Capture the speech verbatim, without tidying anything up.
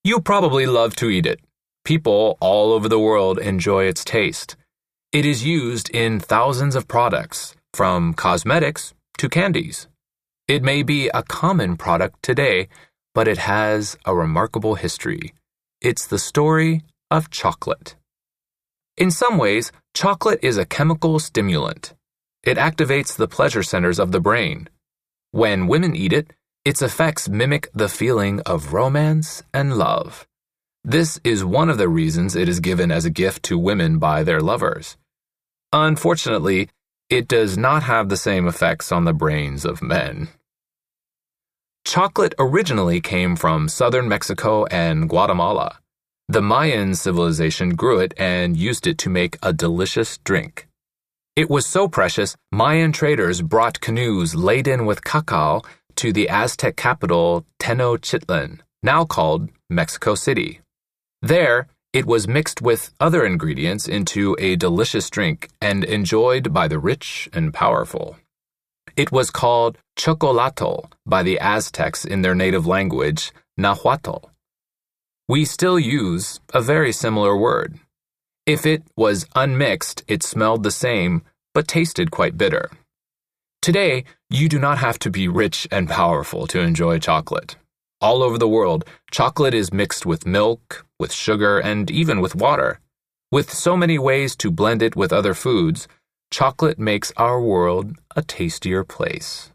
You probably love to eat it. People all over the world enjoy its taste. It is used in thousands of products, from cosmetics to candies. It may be a common product today, but it has a remarkable history. It's the story of chocolate. In some ways, chocolate is a chemical stimulant. It activates the pleasure centers of the brain. When women eat it, its effects mimic the feeling of romance and love. This is one of the reasons it is given as a gift to women by their lovers. Unfortunately, it does not have the same effects on the brains of men. Chocolate originally came from southern Mexico and Guatemala. The Mayan civilization grew it and used it to make a delicious drink. It was so precious, Mayan traders brought canoes laden with cacao to the Aztec capital Tenochtitlan, now called Mexico City. There, it was mixed with other ingredients into a delicious drink and enjoyed by the rich and powerful. It was called chocolatl by the Aztecs in their native language, Nahuatl. We still use a very similar word. If it was unmixed, it smelled the same, but tasted quite bitter. Today, you do not have to be rich and powerful to enjoy chocolate. All over the world, chocolate is mixed with milk, with sugar, and even with water. With so many ways to blend it with other foods, chocolate makes our world a tastier place.